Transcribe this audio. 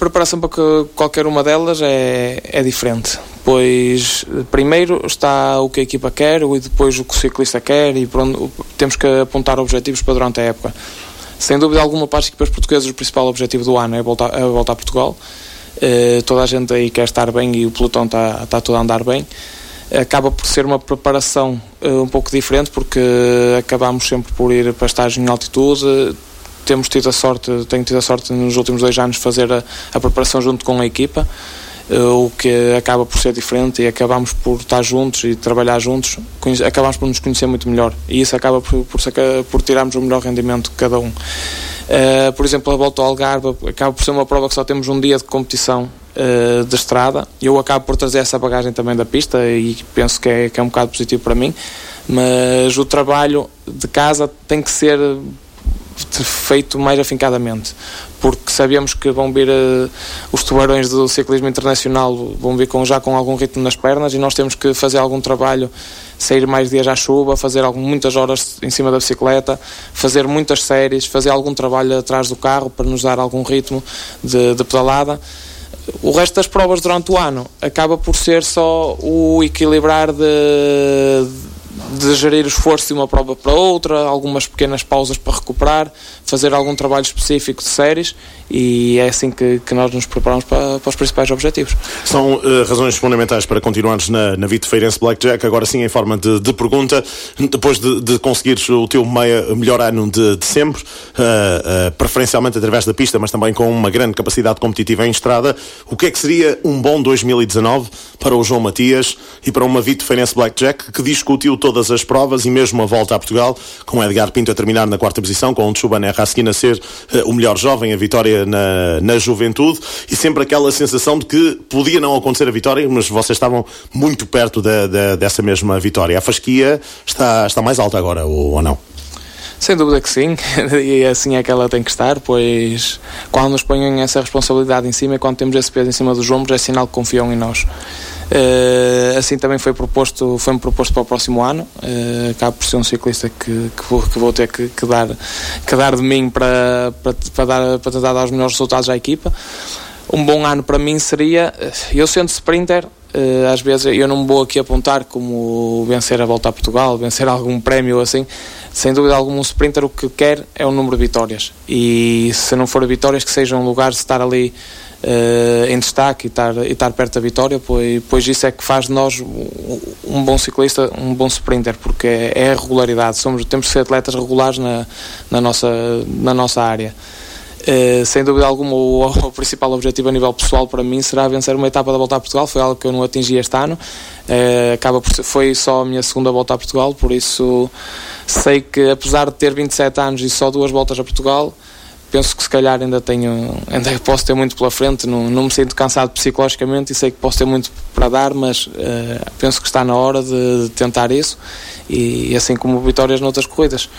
preparação para qualquer uma delas é diferente, pois primeiro está o que a equipa quer e depois o que o ciclista quer, e temos que apontar objetivos para durante a época. Sem dúvida alguma, para as equipas portuguesas, o principal objetivo do ano é voltar a Portugal. Toda a gente aí quer estar bem e o pelotão está todo a andar bem. Acaba por ser uma preparação um pouco diferente, porque acabamos sempre por ir para estágio em altitude. Tenho tido a sorte nos últimos 2 anos de fazer a preparação junto com a equipa, o que acaba por ser diferente, e acabamos por estar juntos e trabalhar juntos, acabamos por nos conhecer muito melhor, e isso acaba por tirarmos o melhor rendimento de cada um. Por exemplo, a volta ao Algarve acaba por ser uma prova que só temos um dia de competição de estrada. Eu acabo por trazer essa bagagem também da pista, e penso que é um bocado positivo para mim, mas o trabalho de casa tem que ser feito mais afincadamente, porque sabemos que vão vir os tubarões do ciclismo internacional, vão vir já com algum ritmo nas pernas, e nós temos que fazer algum trabalho, sair mais dias à chuva, fazer muitas horas em cima da bicicleta, fazer muitas séries, fazer algum trabalho atrás do carro para nos dar algum ritmo de pedalada. O resto das provas durante o ano acaba por ser só o equilibrar de gerir o esforço de uma prova para outra, algumas pequenas pausas para recuperar, fazer algum trabalho específico de séries, e é assim que nós nos preparamos para os principais objetivos. São razões fundamentais para continuarmos na Vito Feirense Blackjack. Agora sim, em forma de pergunta, depois de conseguires o teu melhor ano de sempre, preferencialmente através da pista, mas também com uma grande capacidade competitiva em estrada, o que é que seria um bom 2019 para o João Matias e para uma Vito Feirense Blackjack que discutiu todas as provas e mesmo a volta a Portugal, com Edgar Pinto a terminar na 4ª posição, com o Tchuban Errasquina a ser o melhor jovem, a vitória na juventude, e sempre aquela sensação de que podia não acontecer a vitória, mas vocês estavam muito perto dessa mesma vitória. A fasquia está mais alta agora, ou não? Sem dúvida que sim, e assim é que ela tem que estar, pois quando nos põem essa responsabilidade em cima e quando temos esse peso em cima dos ombros, é sinal que confiam em nós. Assim também foi-me proposto para o próximo ano. Acabo por ser um ciclista que vou ter que dar de mim para tentar dar os melhores resultados à equipa. Um bom ano para mim seria, eu sendo sprinter, às vezes eu não me vou aqui apontar como vencer a volta a Portugal, vencer algum prémio assim. Sem dúvida alguma, um sprinter o que quer é o número de vitórias, e se não for vitórias, que seja um lugar de estar ali em destaque e estar perto da vitória, pois isso é que faz de nós um bom ciclista, um bom sprinter, porque é a regularidade. Temos que ser atletas regulares na nossa área. Sem dúvida alguma, o principal objetivo a nível pessoal para mim será vencer uma etapa da Volta a Portugal. Foi algo que eu não atingi este ano, foi só a minha segunda Volta a Portugal, por isso sei que, apesar de ter 27 anos e só 2 voltas a Portugal, penso que se calhar ainda posso ter muito pela frente. Não me sinto cansado psicologicamente e sei que posso ter muito para dar, mas penso que está na hora de tentar isso, e assim como vitórias noutras corridas.